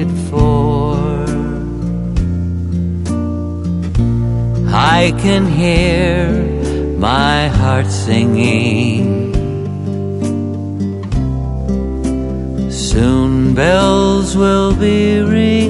waited for. I can hear my heart singing. Soon bells will be ringing.